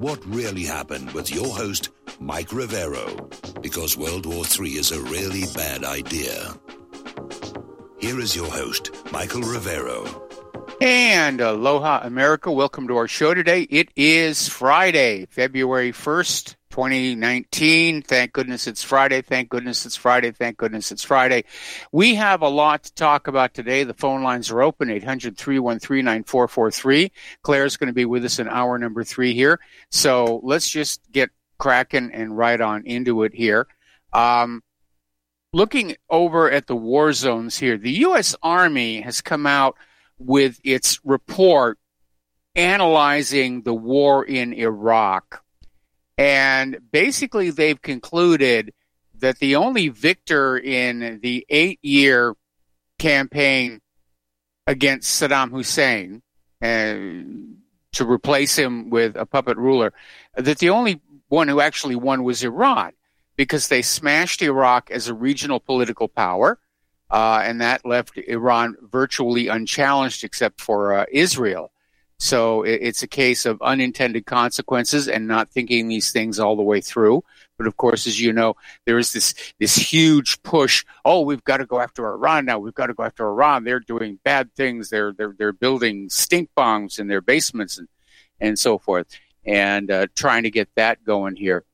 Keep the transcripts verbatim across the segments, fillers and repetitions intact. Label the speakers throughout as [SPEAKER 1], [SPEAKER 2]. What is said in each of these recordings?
[SPEAKER 1] What really happened with your host, Mike Rivero, because World War Three is a really bad idea. Here is your host, Michael Rivero.
[SPEAKER 2] And aloha, America. Welcome to our show today. It is Friday, February first, twenty nineteen. Thank goodness it's Friday. Thank goodness it's Friday. Thank goodness it's Friday. We have a lot to talk about today. The phone lines are open, eight hundred, three one three, nine four four three. Claire's going to be with us in hour number three here. So let's just get cracking and right on into it here. Um, looking over at the war zones here, the U S Army has come out with its report analyzing the war in Iraq. And basically they've concluded that the only victor in the eight-year campaign against Saddam Hussein, uh, to replace him with a puppet ruler, that the only one who actually won was Iran, because they smashed Iraq as a regional political power. Uh, and that left Iran virtually unchallenged except for uh, Israel. So it, it's a case of unintended consequences and not thinking these things all the way through. But of course, as you know, there is this this huge push. Oh, we've got to go after Iran now. We've got to go after Iran. They're doing bad things. They're they're they're building stink bombs in their basements and and so forth, and uh, trying to get that going here.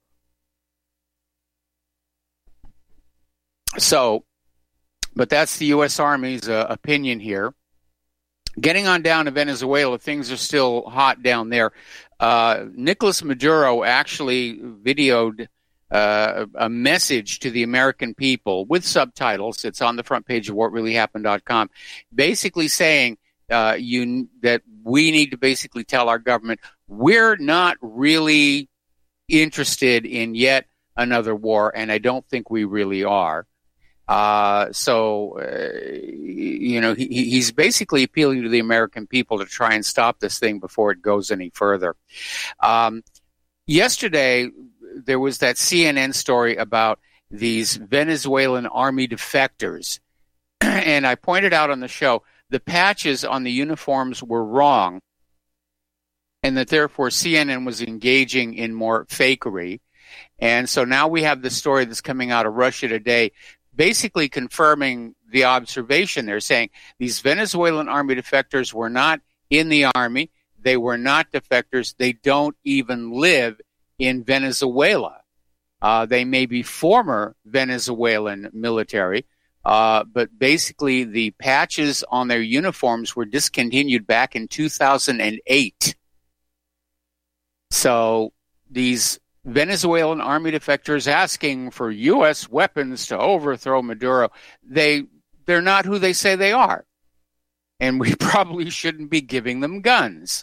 [SPEAKER 2] So. But that's the U S Army's uh, opinion here. Getting on down to Venezuela, things are still hot down there. Uh, Nicolas Maduro actually videoed uh, a message to the American people with subtitles. It's on the front page of what really happened dot com, basically saying uh, you, that we need to basically tell our government we're not really interested in yet another war, and I don't think we really are. Uh, so, uh, you know, he, he's basically appealing to the American people to try and stop this thing before it goes any further. Um, yesterday, there was that C N N story about these Venezuelan army defectors. And I pointed out on the show, the patches on the uniforms were wrong, and that therefore C N N was engaging in more fakery. And so now we have the story that's coming out of Russia Today, basically confirming the observation. They're saying these Venezuelan army defectors were not in the army. They were not defectors. They don't even live in Venezuela. Uh, they may be former Venezuelan military, uh, but basically the patches on their uniforms were discontinued back in two thousand eight. So these Venezuelan army defectors asking for U S weapons to overthrow Maduro, they, they're not who they say they are. And we probably shouldn't be giving them guns.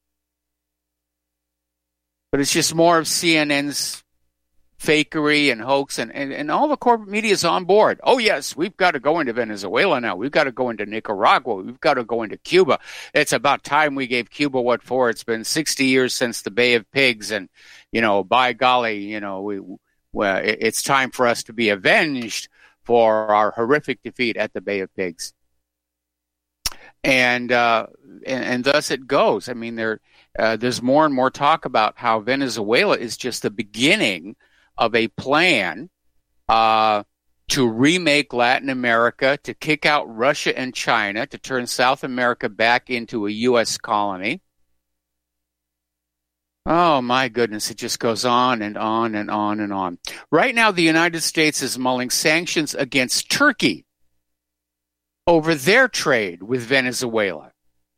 [SPEAKER 2] But it's just more of C N N's fakery and hoax, and, and, and all the corporate media is on board. Oh, yes, we've got to go into Venezuela now. We've got to go into Nicaragua. We've got to go into Cuba. It's about time we gave Cuba what for. It's been sixty years since the Bay of Pigs, and, you know, by golly, you know, we, well, it, it's time for us to be avenged for our horrific defeat at the Bay of Pigs. And, uh, and, and thus it goes. I mean, there, uh, there's more and more talk about how Venezuela is just the beginning of a plan uh, to remake Latin America, to kick out Russia and China, to turn South America back into a U S colony. Oh, my goodness, it just goes on and on and on and on. Right now, the United States is mulling sanctions against Turkey over their trade with Venezuela.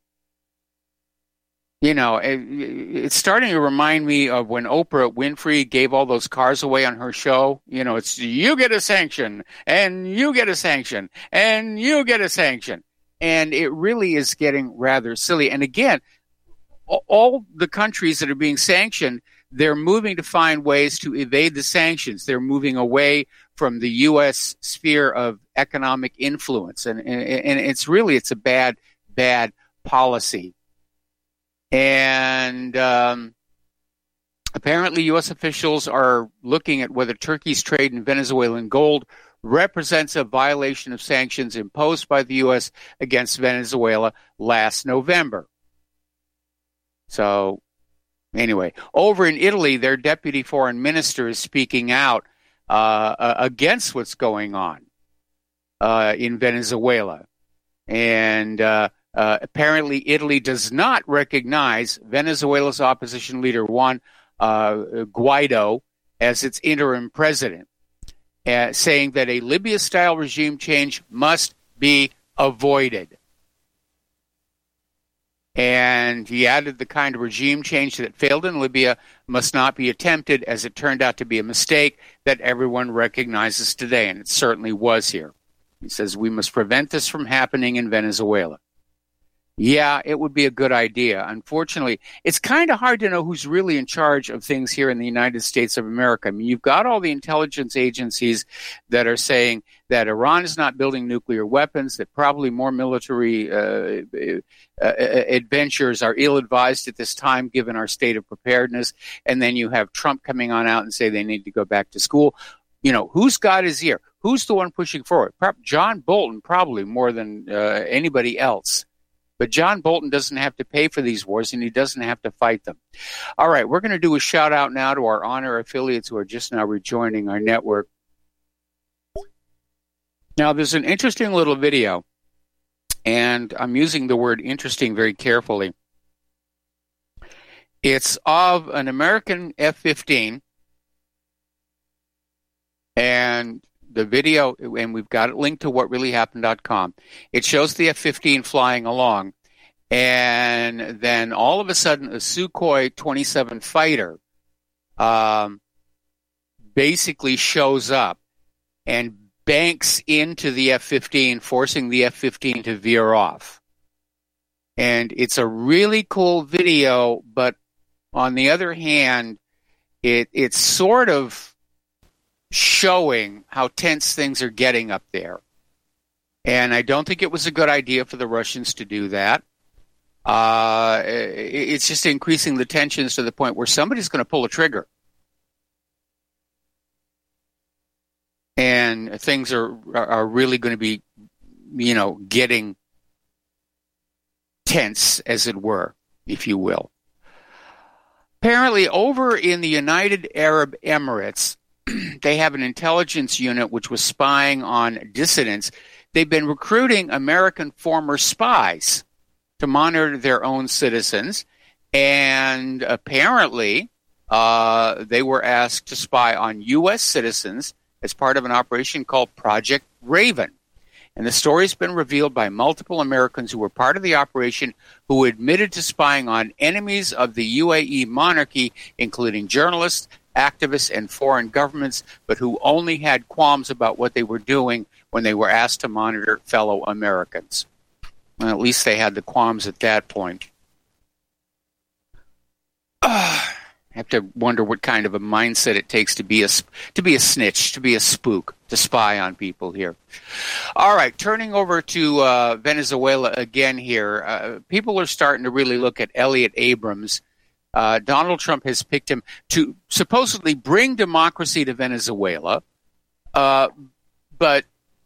[SPEAKER 2] You know, it, it's starting to remind me of when Oprah Winfrey gave all those cars away on her show. You know, it's you get a sanction, and you get a sanction, and you get a sanction. And it really is getting rather silly. And again, all the countries that are being sanctioned, they're moving to find ways to evade the sanctions. They're moving away from the U S sphere of economic influence. And, and, and it's really, it's a bad, bad policy. And um, apparently U S officials are looking at whether Turkey's trade in Venezuelan gold represents a violation of sanctions imposed by the U S against Venezuela last November. So Anyway, over in Italy, their deputy foreign minister is speaking out uh, against what's going on uh, in Venezuela. And uh, uh, apparently Italy does not recognize Venezuela's opposition leader, Juan uh, Guaido, as its interim president, uh, saying that a Libya-style regime change must be avoided. And he added the kind of regime change that failed in Libya must not be attempted, as it turned out to be a mistake that everyone recognizes today, and it certainly was here. He says we must prevent this from happening in Venezuela. Yeah, it would be a good idea. Unfortunately, it's kind of hard to know who's really in charge of things here in the United States of America. I mean, you've got all the intelligence agencies that are saying that Iran is not building nuclear weapons, that probably more military uh, uh, adventures are ill-advised at this time, given our state of preparedness. And then you have Trump coming on out and say they need to go back to school. You know, who's got his ear? Who's the one pushing forward? John Bolton, probably more than uh, anybody else. But John Bolton doesn't have to pay for these wars, and he doesn't have to fight them. All right, we're going to do a shout-out now to our honor affiliates who are just now rejoining our network. Now, there's an interesting little video, and I'm using the word interesting very carefully. It's of an American F fifteen, and the video, and we've got it linked to what really happened dot com. It shows the F fifteen flying along, and then all of a sudden a Sukhoi twenty-seven fighter um, basically shows up and banks into the F fifteen, forcing the F fifteen to veer off. And it's a really cool video, but on the other hand, it it's sort of showing how tense things are getting up there. And I don't think it was a good idea for the Russians to do that. Uh, it's just increasing the tensions to the point where somebody's going to pull a trigger. And things are are really going to be, you know, getting tense, as it were, if you will. Apparently, over in the United Arab Emirates, they have an intelligence unit which was spying on dissidents. They've been recruiting American former spies to monitor their own citizens, and apparently uh, they were asked to spy on U S citizens as part of an operation called Project Raven. And the story's been revealed by multiple Americans who were part of the operation who admitted to spying on enemies of the U A E monarchy, including journalists, activists, and foreign governments, but who only had qualms about what they were doing when they were asked to monitor fellow Americans. Well, at least they had the qualms at that point. Uh, I have to wonder what kind of a mindset it takes to be a to be a snitch, to be a spook, to spy on people here. All right, turning over to uh, Venezuela again here. Uh, people are starting to really look at Elliot Abrams. Uh, Donald Trump has picked him to supposedly bring democracy to Venezuela, uh, but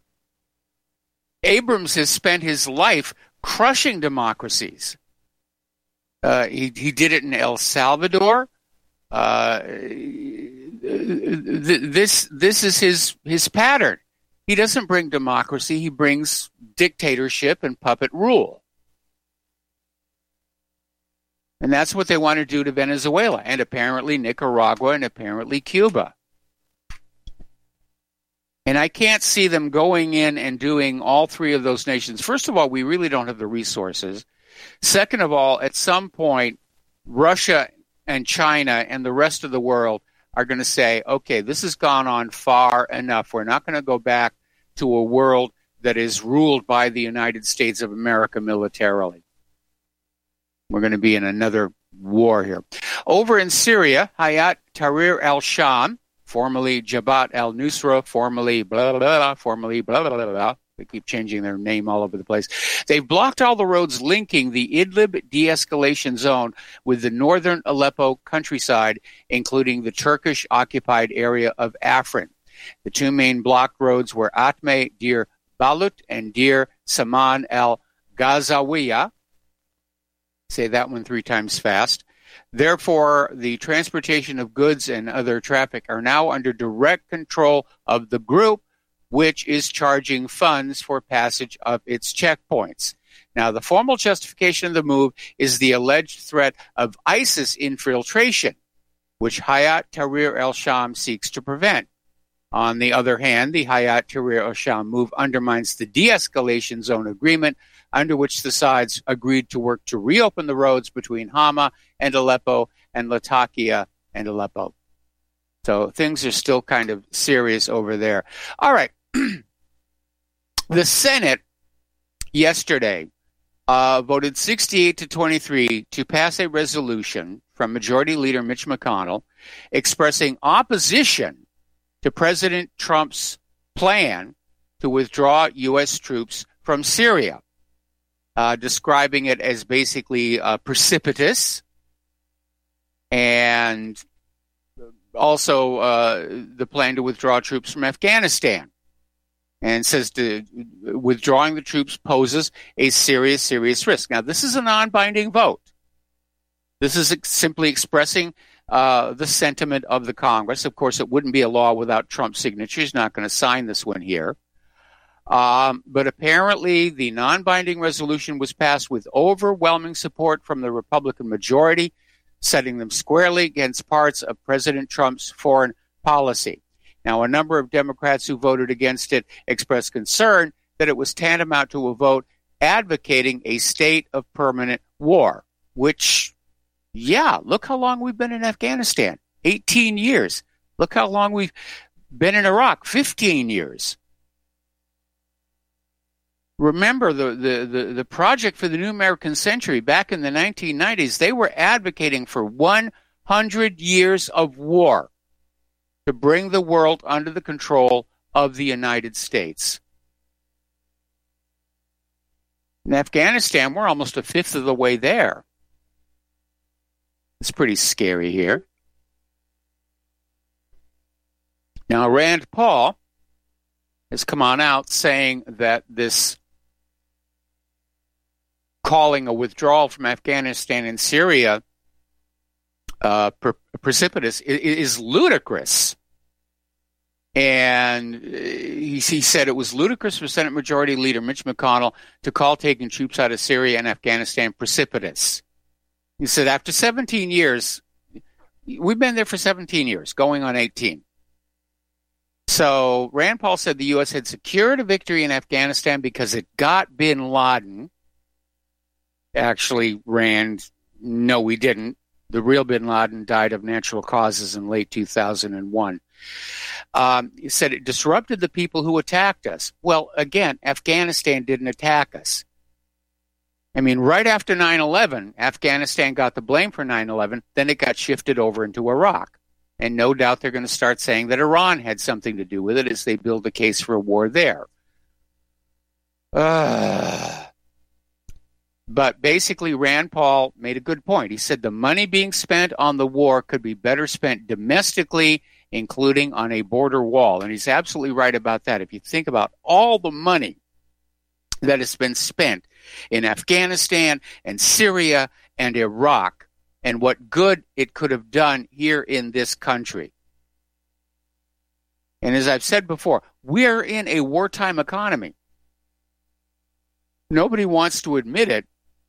[SPEAKER 2] Abrams has spent his life crushing democracies. Uh, he, he did it in El Salvador. Uh, th- this this is his his pattern. He doesn't bring democracy; he brings dictatorship and puppet rule. And that's what they want to do to Venezuela, and apparently Nicaragua, and apparently Cuba. And I can't see them going in and doing all three of those nations. First of all, we really don't have the resources. Second of all, at some point, Russia and China and the rest of the world are going to say, okay, this has gone on far enough. We're not going to go back to a world that is ruled by the United States of America militarily. We're going to be in another war here. Over in Syria, Hayat Tahrir al-Sham, formerly Jabhat al-Nusra, formerly blah, blah, blah, formerly blah, blah, blah, blah. They keep changing their name all over the place. They've blocked all the roads linking the Idlib de-escalation zone with the northern Aleppo countryside, including the Turkish-occupied area of Afrin. The two main blocked roads were Atme Dir Balut and Dir Saman al-Ghazawiya. Say that one three times fast. Therefore, the transportation of goods and other traffic are now under direct control of the group, which is charging funds for passage of its checkpoints. Now, the formal justification of the move is the alleged threat of ISIS infiltration, which Hayat Tahrir al-Sham seeks to prevent. On the other hand, the Hayat Tahrir al-Sham move undermines the de-escalation zone agreement under which the sides agreed to work to reopen the roads between Hama and Aleppo and Latakia and Aleppo. So things are still kind of serious over there. All right. The Senate yesterday uh, voted sixty-eight to twenty-three to pass a resolution from Majority Leader Mitch McConnell expressing opposition to President Trump's plan to withdraw U S troops from Syria, uh, describing it as basically uh, precipitous, and also uh, the plan to withdraw troops from Afghanistan, and says to, withdrawing the troops poses a serious, serious risk. Now, this is a non-binding vote. This is ex- simply expressing uh, the sentiment of the Congress. Of course, it wouldn't be a law without Trump's signature. He's not going to sign this one here. Um, but apparently, the non-binding resolution was passed with overwhelming support from the Republican majority, setting them squarely against parts of President Trump's foreign policy. Now, a number of Democrats who voted against it expressed concern that it was tantamount to a vote advocating a state of permanent war, which, yeah, look how long we've been in Afghanistan, eighteen years. Look how long we've been in Iraq, fifteen years. Remember the, the, the, the project for the New American Century back in the nineteen nineties, they were advocating for one hundred years of war to bring the world under the control of the United States. In Afghanistan, we're almost a fifth of the way there. It's pretty scary here. Now, Rand Paul has come on out saying that this calling a withdrawal from Afghanistan and Syria uh, pre- precipitous is, is ludicrous. And he, he said it was ludicrous for Senate Majority Leader Mitch McConnell to call taking troops out of Syria and Afghanistan precipitous. He said after seventeen years, we've been there for seventeen years, going on eighteen. So Rand Paul said the U S had secured a victory in Afghanistan because it got bin Laden. Actually, Rand, no, we didn't. The real bin Laden died of natural causes in late two thousand one. Um, he said it disrupted the people who attacked us. Well, again, Afghanistan didn't attack us. I mean, right after nine eleven, Afghanistan got the blame for nine eleven. Then it got shifted over into Iraq. And no doubt they're going to start saying that Iran had something to do with it as they build a case for a war there. Uh, but basically, Rand Paul made a good point. He said the money being spent on the war could be better spent domestically, including on a border wall. And he's absolutely right about that. If you think about all the money that has been spent in Afghanistan and Syria and Iraq, and what good it could have done here in this country. And as I've said before, we're in a wartime economy. Nobody wants to admit it,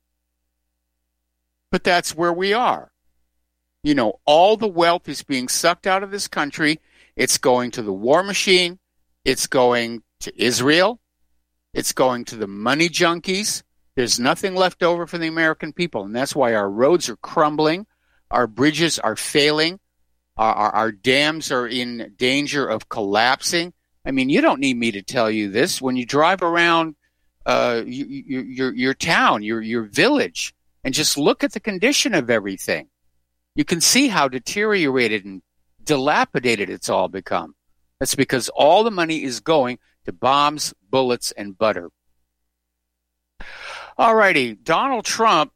[SPEAKER 2] but that's where we are. You know, all the wealth is being sucked out of this country. It's going to the war machine. It's going to Israel. It's going to the money junkies. There's nothing left over for the American people, and that's why our roads are crumbling, our bridges are failing, our, our, our dams are in danger of collapsing. I mean, you don't need me to tell you this. When you drive around uh, you, you, your your town, your your village, and just look at the condition of everything, you can see how deteriorated and dilapidated it's all become. That's because all the money is going to bombs, bullets, and butter. All righty, Donald Trump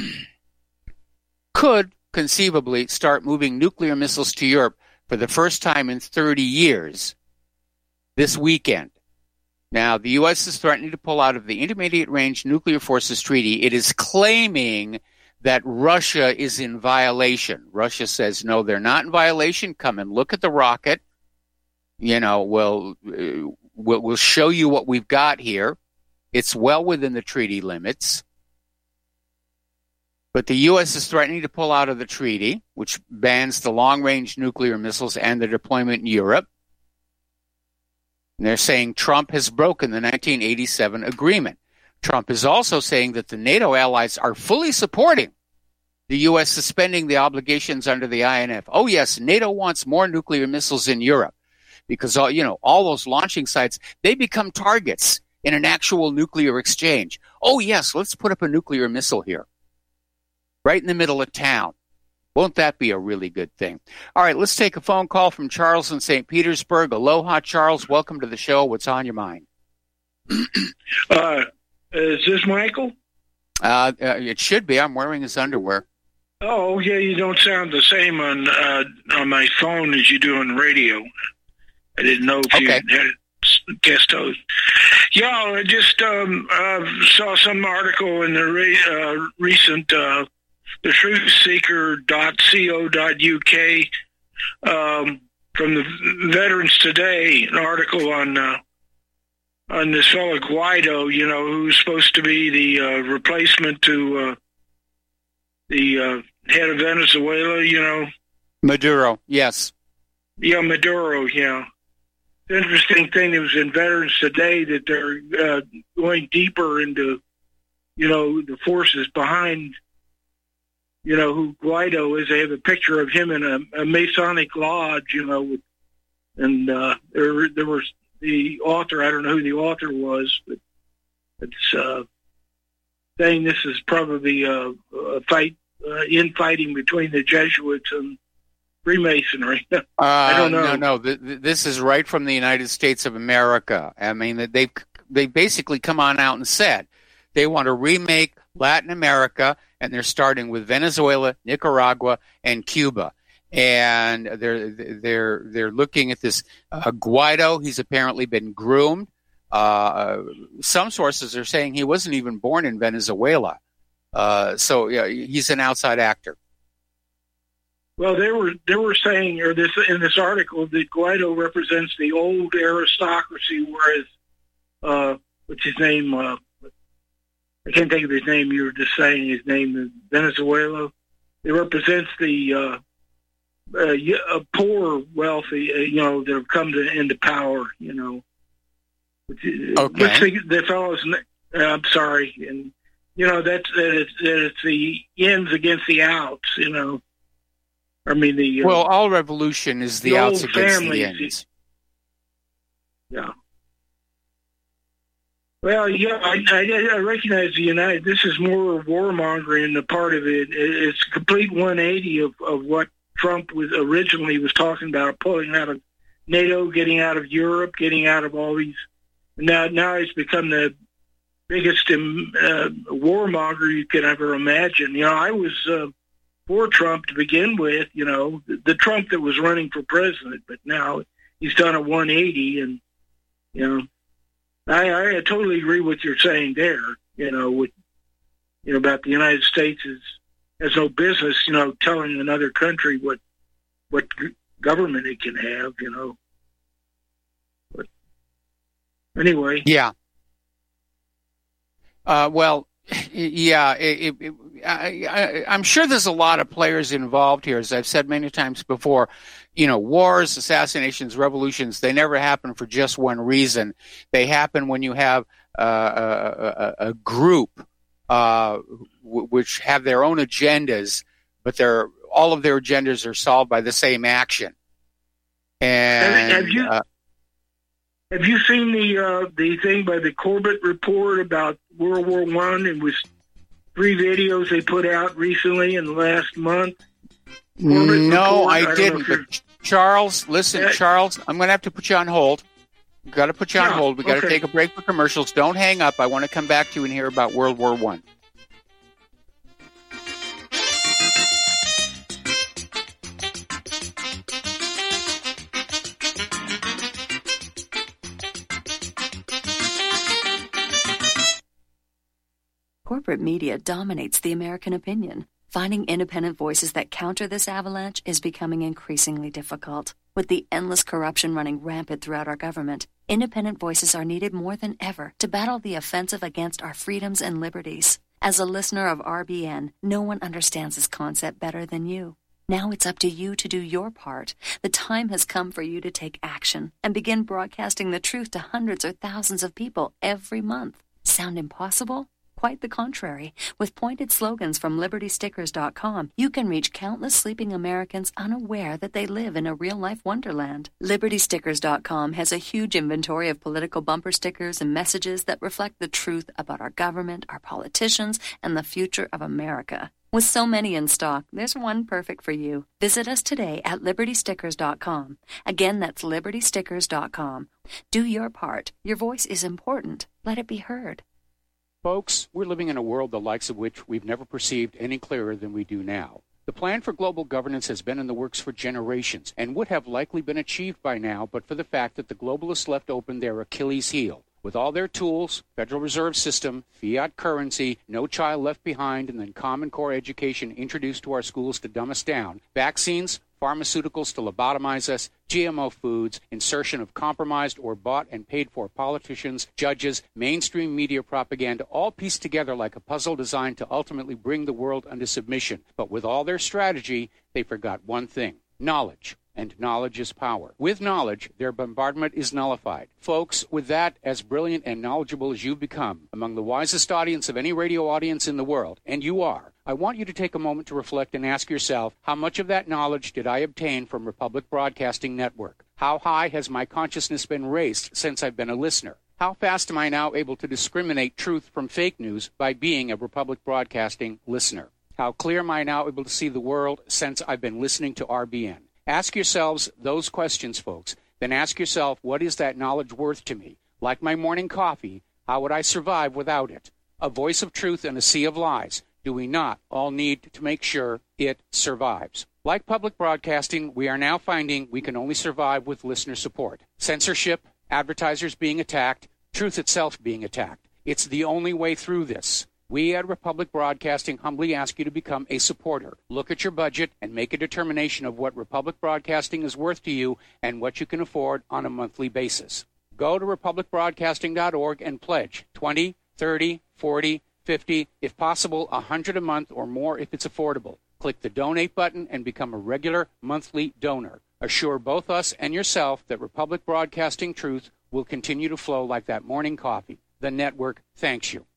[SPEAKER 2] could conceivably start moving nuclear missiles to Europe for the first time in thirty years this weekend. Now, the U S is threatening to pull out of the Intermediate Range Nuclear Forces Treaty. It is claiming that Russia is in violation. Russia says, no, they're not in violation. Come and look at the rocket. You know, we'll, uh, we'll, we'll show you what we've got here. It's well within the treaty limits. But the U S is threatening to pull out of the treaty, which bans the long-range nuclear missiles and their deployment in Europe. And they're saying Trump has broken the nineteen eighty-seven agreement. Trump is also saying that the NATO allies are fully supporting the U S suspending the obligations under the I N F. Oh, yes, NATO wants more nuclear missiles in Europe because, all, you know, all those launching sites, they become targets in an actual nuclear exchange. Oh, yes, let's put up a nuclear missile here, right in the middle of town. Won't that be a really good thing? All right, let's take a phone call from Charles in Saint Petersburg. Aloha, Charles. Welcome to the show. What's on your mind?
[SPEAKER 3] uh, is this Michael?
[SPEAKER 2] Uh, uh, it should be. I'm wearing his underwear.
[SPEAKER 3] Oh, yeah, you don't sound the same on uh, on my phone as you do on radio. I didn't know if
[SPEAKER 2] okay.
[SPEAKER 3] you had a guest host. Yeah, I just um, uh, saw some article in the re- uh, recent uh, the truth seeker dot co dot U K um, from the Veterans Today, an article on uh, on this fellow Guaido, you know, who's supposed to be the uh, replacement to uh, the uh, head of Venezuela, you know.
[SPEAKER 2] Maduro, yes.
[SPEAKER 3] Yeah, Maduro, yeah. The interesting thing that was in Veterans Today that they're uh, going deeper into, you know, the forces behind, you know, who Guaido is. They have a picture of him in a, a Masonic lodge, you know, and uh, there, there was the author, I don't know who the author was, but it's uh, saying this is probably a, a fight, uh, infighting between the Jesuits and Freemasonry. I don't know.
[SPEAKER 2] Uh, no, no. This is right from the United States of America. I mean, they they basically come on out and said they want to remake Latin America, and they're starting with Venezuela, Nicaragua, and Cuba. And they're they're they're looking at this uh, Guaido. He's apparently been groomed. Uh, some sources are saying he wasn't even born in Venezuela. Uh, so yeah, he's an outside actor.
[SPEAKER 3] Well, they were they were saying, or this in this article, that Guaido represents the old aristocracy, whereas uh, what's his name? Uh, I can't think of his name. You were just saying his name, Venezuela. It represents the uh, uh, poor, wealthy, uh, you know, that have come to into power. You know,
[SPEAKER 2] okay.
[SPEAKER 3] What's the, the fellow's? Uh, I'm sorry, and you know that's that it's, that it's the ins against the outs. You know. I mean, the uh,
[SPEAKER 2] well, all revolution is the, the outs against the ends.
[SPEAKER 3] Yeah. Well, yeah, I, I, I recognize the United. This is more warmongering. The part of it, it's a complete one eighty of, of what Trump was originally was talking about, pulling out of NATO, getting out of Europe, getting out of all these. Now, now he's become the biggest um, uh, warmonger you could ever imagine. You know, I was. Uh, for Trump to begin with, you know, the, the Trump that was running for president, but now he's done a one eighty, and, you know, I, I totally agree with what you're saying there, you know, with, you know, about the United States is, has no business, you know, telling another country what, what government it can have, you know. But anyway.
[SPEAKER 2] Yeah. Uh, well, yeah, it, it, I, I, I'm sure there's a lot of players involved here. As I've said many times before, you know, wars, assassinations, revolutions, they never happen for just one reason. They happen when you have uh, a, a, a group uh, w- which have their own agendas, but they're, all of their agendas are solved by the same action. And
[SPEAKER 3] have you,
[SPEAKER 2] uh,
[SPEAKER 3] have you seen the uh, the thing by the Corbett report about World War One? It was three videos they put out recently in the last month.
[SPEAKER 2] Corbett no, report, I, I didn't.
[SPEAKER 3] But
[SPEAKER 2] Charles, listen,
[SPEAKER 3] yeah.
[SPEAKER 2] Charles, I'm going to have to put you on hold. We've got to put you on
[SPEAKER 3] yeah,
[SPEAKER 2] hold. We've got
[SPEAKER 3] okay.
[SPEAKER 2] to take a break for commercials. Don't hang up. I want to come back to you and hear about World War One.
[SPEAKER 4] Corporate media dominates the American opinion. Finding independent voices that counter this avalanche is becoming increasingly difficult. With the endless corruption running rampant throughout our government, independent voices are needed more than ever to battle the offensive against our freedoms and liberties. As a listener of R B N, no one understands this concept better than you. Now it's up to you to do your part. The time has come for you to take action and begin broadcasting the truth to hundreds or thousands of people every month. Sound impossible? Quite the contrary. With pointed slogans from Liberty Stickers dot com, you can reach countless sleeping Americans unaware that they live in a real-life wonderland. Liberty Stickers dot com has a huge inventory of political bumper stickers and messages that reflect the truth about our government, our politicians, and the future of America. With so many in stock, there's one perfect for you. Visit us today at Liberty Stickers dot com. Again, that's Liberty Stickers dot com. Do your part. Your voice is important. Let it be heard.
[SPEAKER 2] Folks, we're living in a world the likes of which we've never perceived any clearer than we do now. The plan for global governance has been in the works for generations and would have likely been achieved by now but for the fact that the globalists left open their Achilles heel. With all their tools, Federal Reserve System, fiat currency, no child left behind, and then Common Core education introduced to our schools to dumb us down, vaccines, pharmaceuticals to lobotomize us, G M O foods, insertion of compromised or bought and paid for politicians, judges, mainstream media propaganda, all pieced together like a puzzle designed to ultimately bring the world under submission. But with all their strategy, they forgot one thing: knowledge. And knowledge is power. With knowledge, their bombardment is nullified. Folks, with that, as brilliant and knowledgeable as you've become, among the wisest audience of any radio audience in the world, and you are, I want you to take a moment to reflect and ask yourself, how much of that knowledge did I obtain from Republic Broadcasting Network? How high has my consciousness been raised since I've been a listener? How fast am I now able to discriminate truth from fake news by being a Republic Broadcasting listener? How clear am I now able to see the world since I've been listening to R B N? Ask yourselves those questions, folks. Then ask yourself, what is that knowledge worth to me? Like my morning coffee, how would I survive without it? A voice of truth in a sea of lies. Do we not all need to make sure it survives? Like public broadcasting, we are now finding we can only survive with listener support. Censorship, advertisers being attacked, truth itself being attacked. It's the only way through this. We at Republic Broadcasting humbly ask you to become a supporter. Look at your budget and make a determination of what Republic Broadcasting is worth to you and what you can afford on a monthly basis. Go to Republic Broadcasting dot org and pledge twenty, thirty, forty, fifty, if possible, one hundred a month or more if it's affordable. Click the donate button and become a regular monthly donor. Assure both us and yourself that Republic Broadcasting truth will continue to flow like that morning coffee. The network thanks you.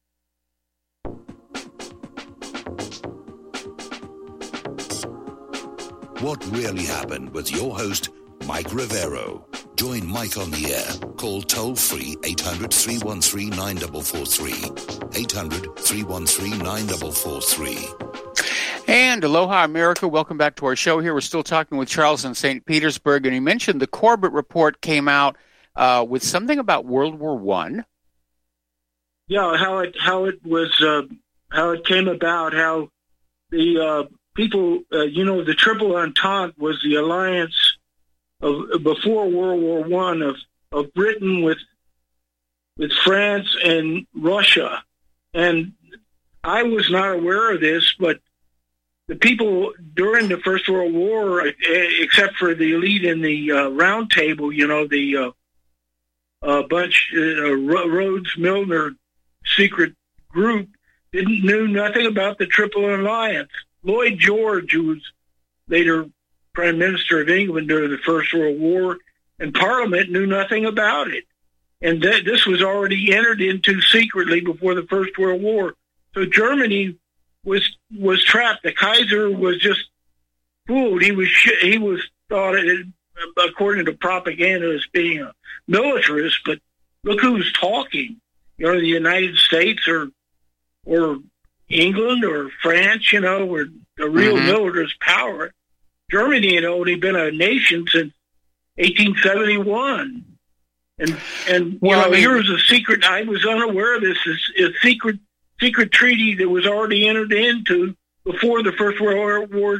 [SPEAKER 1] What really happened with your host, Mike Rivero. Join Mike on the air. Call toll-free eight hundred, three one three, nine four four three. eight hundred, three one three, nine four four three.
[SPEAKER 2] And aloha, America. Welcome back to our show here. We're still talking with Charles in Saint Petersburg, and he mentioned the Corbett Report came out uh, with something about World War One.
[SPEAKER 3] Yeah, how it how it was uh, how it came about, how the uh, people, uh, you know, the Triple Entente was the alliance of before World War One of, of Britain with with France and Russia, and I was not aware of this, but the people during the First World War, except for the elite in the uh, Round Table, you know, the uh, uh, bunch, uh, Rhodes Milner secret group, didn't knew nothing about the Triple Alliance. Lloyd George, who was later Prime Minister of England during the First World War, and Parliament knew nothing about it. And th- this was already entered into secretly before the First World War. So Germany was was trapped. The Kaiser was just fooled. He was sh- he was thought, it, according to propaganda, as being a militarist. But look who's talking. You know, the United States or or England or France. You know, or a real mm-hmm. militarist power. Germany had only been a nation since eighteen seventy-one. And and well, you know, I mean, here's a secret. I was unaware of this. Is a secret. secret treaty that was already entered into before the First World War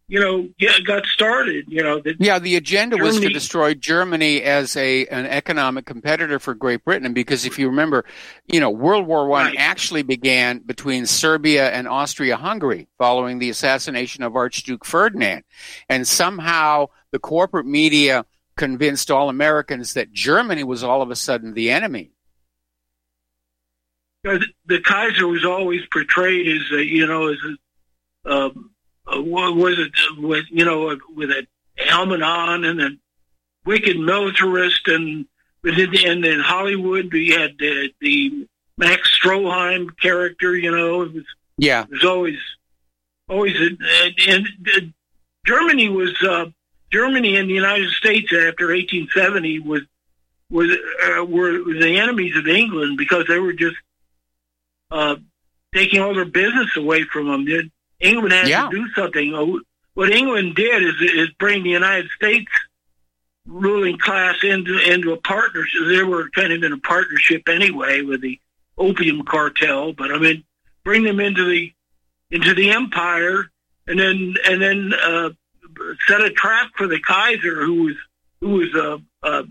[SPEAKER 3] you know, got started. You know, that
[SPEAKER 2] yeah, the agenda
[SPEAKER 3] Germany,
[SPEAKER 2] was to destroy Germany as a an economic competitor for Great Britain. Because if you remember, you know, World War One
[SPEAKER 3] right.
[SPEAKER 2] actually began between Serbia and Austria-Hungary following the assassination of Archduke Ferdinand, and somehow the corporate media convinced all Americans that Germany was all of a sudden the enemy.
[SPEAKER 3] The Kaiser was always portrayed as, a, you know, as a, uh, was it with, you know, with a helmet on and a wicked militarist, and and in Hollywood we had the, the Max Stroheim character, you know, it was
[SPEAKER 2] yeah,
[SPEAKER 3] it was always always and, and Germany was uh, Germany and the United States after eighteen seventy was was uh, were the enemies of England because they were just uh, taking all their business away from them. England had
[SPEAKER 2] yeah.
[SPEAKER 3] to do something. What England did is is bring the United States ruling class into into a partnership. They were kind of in a partnership anyway with the opium cartel, but I mean, bring them into the into the empire, and then and then uh, set a trap for the Kaiser, who was who was a, a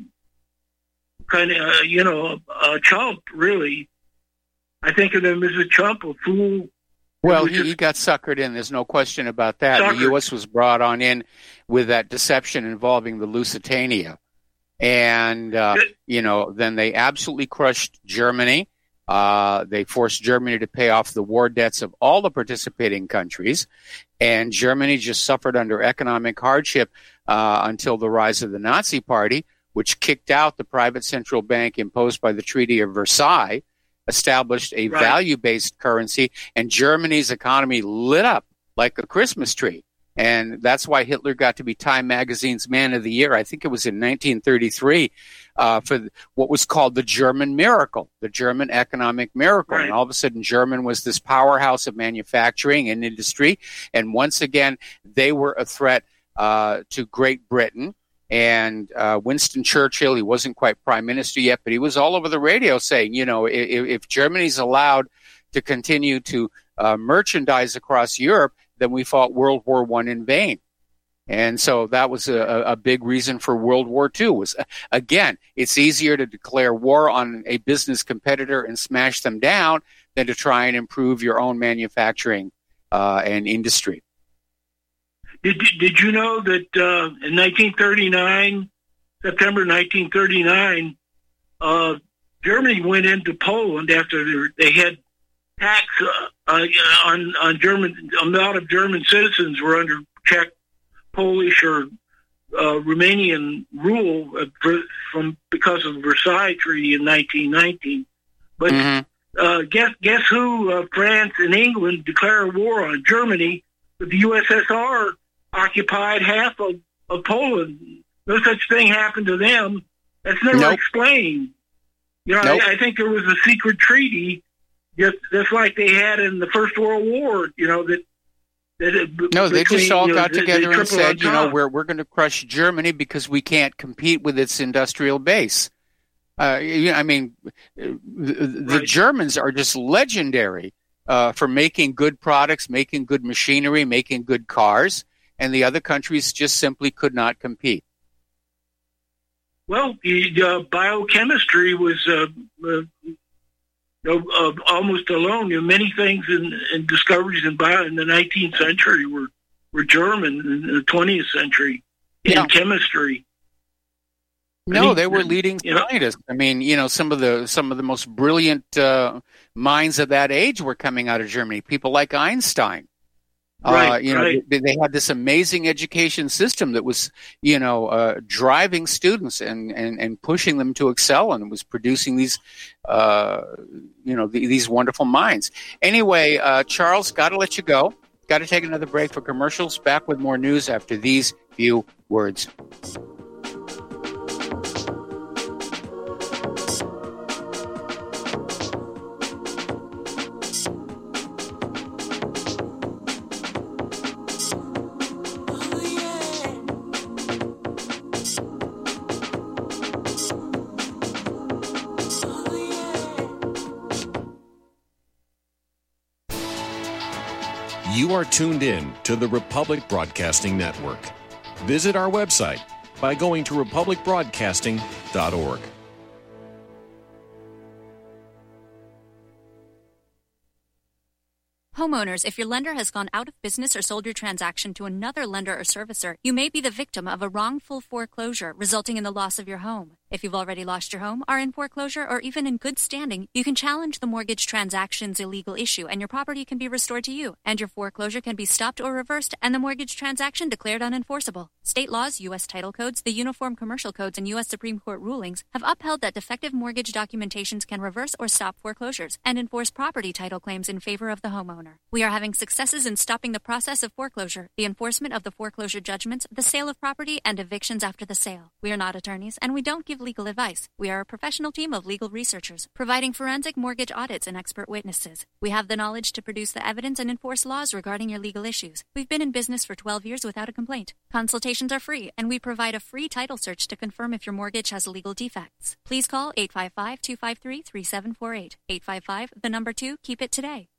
[SPEAKER 3] kind of uh, you know a, a chump, really. I think of him as a chump, a fool.
[SPEAKER 2] Well, he, he got suckered in. There's no question about that. Suckered. The U S was brought on in with that deception involving the Lusitania. And, uh, you know, then they absolutely crushed Germany. Uh, they forced Germany to pay off the war debts of all the participating countries. And Germany just suffered under economic hardship uh, until the rise of the Nazi Party, which kicked out the private central bank imposed by the Treaty of Versailles, established a right. value-based currency, and Germany's economy lit up like a Christmas tree. And that's why Hitler got to be Time Magazine's Man of the Year. I think it was in nineteen thirty-three uh, for what was called the German miracle, the German economic miracle. Right. And all of a sudden, German was this powerhouse of manufacturing and industry. And once again, they were a threat uh, to Great Britain. And uh, Winston Churchill, he wasn't quite prime minister yet, but he was all over the radio saying, you know, if, if Germany's allowed to continue to uh, merchandise across Europe, then we fought World War One in vain. And so that was a, a big reason for World War Two. Was, again, it's easier to declare war on a business competitor and smash them down than to try and improve your own manufacturing uh, and industry.
[SPEAKER 3] Did Did you know that uh, in nineteen thirty-nine, September nineteen thirty-nine, uh, Germany went into Poland after they had tax uh, uh, on on German. A lot of German citizens were under Czech, Polish, or uh, Romanian rule uh, for, from because of the Versailles Treaty in nineteen nineteen. But mm-hmm. uh, guess guess who? Uh, France and England declare war on Germany, but the U S S R occupied half of, of Poland. No such thing happened to them. That's never nope. explained. You know, nope. I, I think there was a secret treaty, just, just like they had in the First World War. You know that. that it,
[SPEAKER 2] no, they
[SPEAKER 3] between,
[SPEAKER 2] just all
[SPEAKER 3] you know,
[SPEAKER 2] got
[SPEAKER 3] the,
[SPEAKER 2] together
[SPEAKER 3] the
[SPEAKER 2] and said, you know,
[SPEAKER 3] top.
[SPEAKER 2] we're we're going to crush Germany because we can't compete with its industrial base. Uh, you know, I mean, the, the
[SPEAKER 3] right.
[SPEAKER 2] Germans are just legendary uh, for making good products, making good machinery, making good cars. And the other countries just simply could not compete.
[SPEAKER 3] Well, the uh, biochemistry was uh, uh, uh, almost alone. You know, many things in, in discoveries in bio in the nineteenth century were, were German in the twentieth century in yeah. chemistry.
[SPEAKER 2] No,
[SPEAKER 3] I mean,
[SPEAKER 2] they were leading
[SPEAKER 3] you know,
[SPEAKER 2] scientists. I mean, you know, some of the some of the most brilliant uh, minds of that age were coming out of Germany. People like Einstein.
[SPEAKER 3] Right,
[SPEAKER 2] uh, you know,
[SPEAKER 3] right.
[SPEAKER 2] they, they had this amazing education system that was, you know, uh, driving students and, and, and pushing them to excel, and was producing these, uh, you know, the, these wonderful minds. Anyway, uh, Charles, got to let you go. Got to take another break for commercials. Back with more news after these few words.
[SPEAKER 5] You are tuned in to the Republic Broadcasting Network. Visit our website by going to republic broadcasting dot org.
[SPEAKER 6] Homeowners, if your lender has gone out of business or sold your transaction to another lender or servicer, you may be the victim of a wrongful foreclosure resulting in the loss of your home. If you've already lost your home, are in foreclosure, or even in good standing, you can challenge the mortgage transaction's illegal issue and your property can be restored to you, and your foreclosure can be stopped or reversed and the mortgage transaction declared unenforceable. State laws, U S title codes, the Uniform Commercial Codes, and U S Supreme Court rulings have upheld that defective mortgage documentations can reverse or stop foreclosures and enforce property title claims in favor of the homeowner. We are having successes in stopping the process of foreclosure, the enforcement of the foreclosure judgments, the sale of property, and evictions after the sale. We are not attorneys, and we don't give legal advice. We are a professional team of legal researchers, providing forensic mortgage audits and expert witnesses. We have the knowledge to produce the evidence and enforce laws regarding your legal issues. We've been in business for twelve years without a complaint. Consultations are free, and we provide a free title search to confirm if your mortgage has legal defects. Please call eight five five, two five three, three seven four eight. eight five five, the number two, keep it today.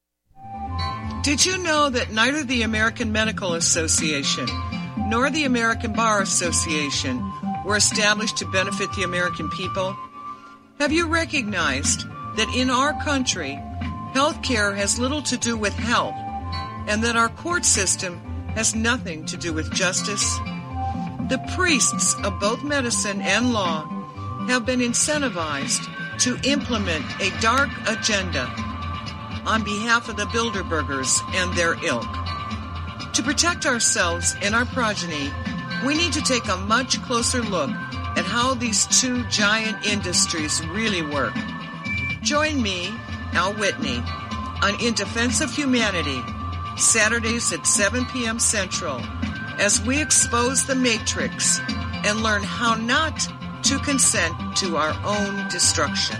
[SPEAKER 7] Did you know that neither the American Medical Association nor the American Bar Association were established to benefit the American people? Have you recognized that in our country, health care has little to do with health, and that our court system has nothing to do with justice? The priests of both medicine and law have been incentivized to implement a dark agenda on behalf of the Bilderbergers and their ilk. To protect ourselves and our progeny, we need to take a much closer look at how these two giant industries really work. Join me, Al Whitney, on In Defense of Humanity, Saturdays at seven p.m. Central, as we expose the Matrix and learn how not to consent to our own destruction.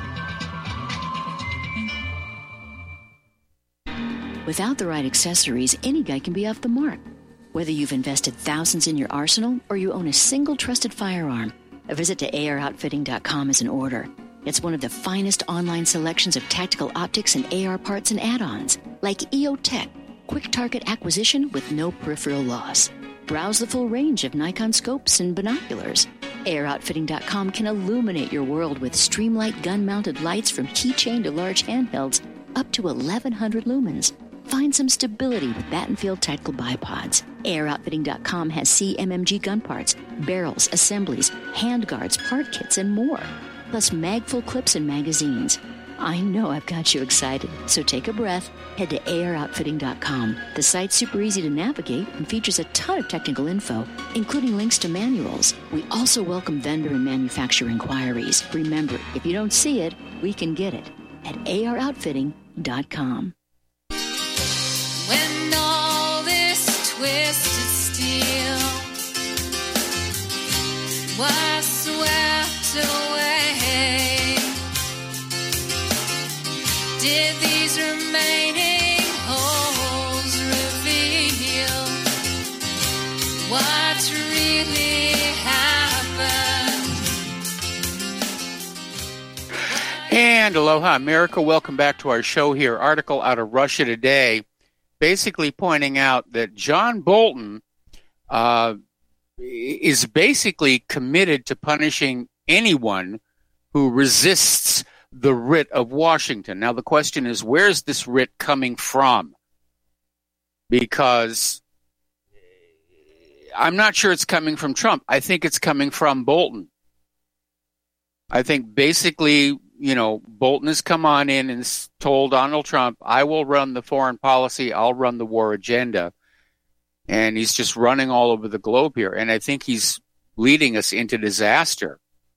[SPEAKER 8] Without the right accessories, any guy can be off the mark. Whether you've invested thousands in your arsenal or you own a single trusted firearm, a visit to A R outfitting dot com is in order. It's one of the finest online selections of tactical optics and A R parts and add-ons, like E O Tech, quick target acquisition with no peripheral loss. Browse the full range of Nikon scopes and binoculars. A R outfitting dot com can illuminate your world with Streamlight gun-mounted lights from keychain to large handhelds up to eleven hundred lumens. Find some stability with Battenfield Tactical Bipods. A R outfitting dot com has C M M G gun parts, barrels, assemblies, handguards, part kits, and more. Plus mag-full clips and magazines. I know I've got you excited, so take a breath. Head to A R outfitting dot com. The site's super easy to navigate and features a ton of technical info, including links to manuals. We also welcome vendor and manufacturer inquiries. Remember, if you don't see it, we can get it at A R outfitting dot com.
[SPEAKER 9] When all this twisted steel was swept away, did these remaining holes reveal what really happened?
[SPEAKER 2] And aloha, America. Welcome back to our show here. Article out of Russia Today, basically pointing out that John Bolton uh, is basically committed to punishing anyone who resists the writ of Washington. Now, the question is, where's this writ coming from? Because I'm not sure it's coming from Trump. I think it's coming from Bolton. I think basically, you know, Bolton has come on in and told Donald Trump, I will run the foreign policy, I'll run the war agenda. And he's just running all over the globe here. And I think he's leading us into disaster.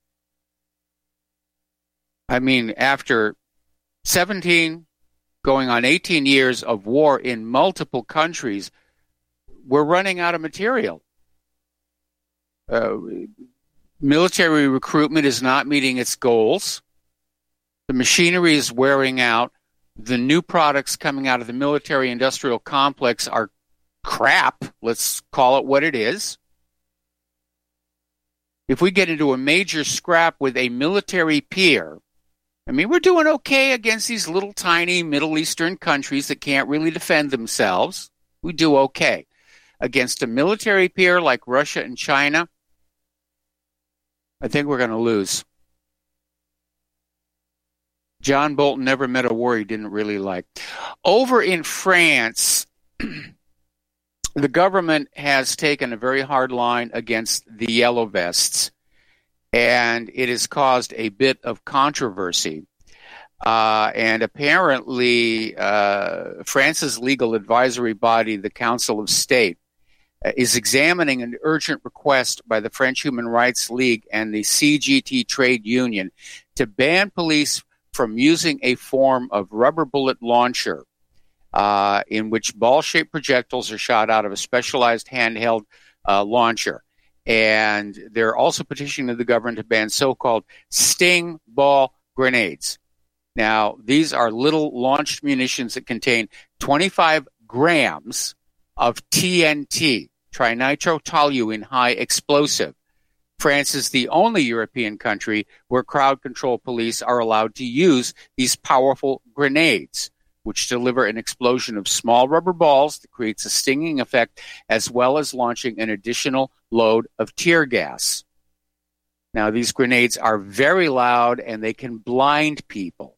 [SPEAKER 2] I mean, after seventeen, going on eighteen years of war in multiple countries, we're running out of material. Uh, military recruitment is not meeting its goals. The machinery is wearing out. The new products coming out of the military-industrial complex are crap. Let's call it what it is. If we get into a major scrap with a military peer, I mean, we're doing okay against these little tiny Middle Eastern countries that can't really defend themselves. We do okay. Against a military peer like Russia and China, I think we're going to lose. John Bolton never met a war he didn't really like. Over in France, the government has taken a very hard line against the Yellow Vests, and it has caused a bit of controversy. Uh, and apparently, uh, France's legal advisory body, the Council of State, uh, is examining an urgent request by the French Human Rights League and the C G T trade union to ban police from using a form of rubber bullet launcher uh, in which ball-shaped projectiles are shot out of a specialized handheld uh, launcher. And they're also petitioning the government to ban so-called sting ball grenades. Now, these are little launched munitions that contain twenty-five grams of T N T, trinitrotoluene high explosive. France is the only European country where crowd control police are allowed to use these powerful grenades, which deliver an explosion of small rubber balls that creates a stinging effect, as well as launching an additional load of tear gas. Now, these grenades are very loud and they can blind people.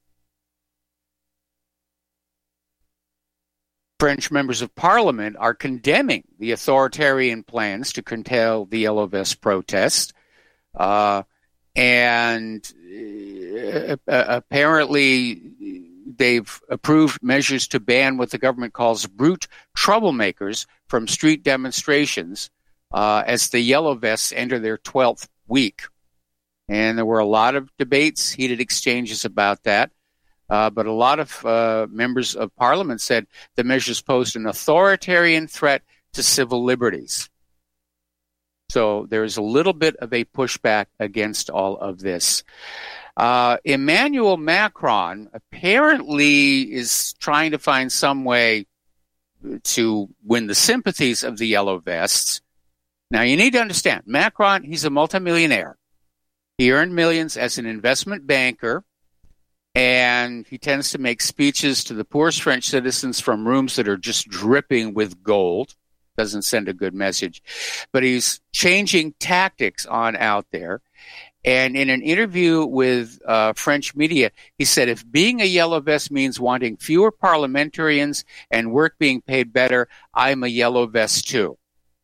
[SPEAKER 2] French members of parliament are condemning the authoritarian plans to curtail the Yellow Vest protest. Uh, and uh, apparently they've approved measures to ban what the government calls brute troublemakers from street demonstrations uh, as the Yellow Vests enter their twelfth week. And there were a lot of debates, heated exchanges about that. Uh, but a lot of uh, members of parliament said the measures posed an authoritarian threat to civil liberties. So there's a little bit of a pushback against all of this. Uh, Emmanuel Macron apparently is trying to find some way to win the sympathies of the Yellow Vests. Now, you need to understand, Macron, he's a multimillionaire. He earned millions as an investment banker. And he tends to make speeches to the poorest French citizens from rooms that are just dripping with gold. Doesn't send a good message. But he's changing tactics on out there. And in an interview with uh, French media, he said, if being a Yellow Vest means wanting fewer parliamentarians and work being paid better, I'm a Yellow Vest too.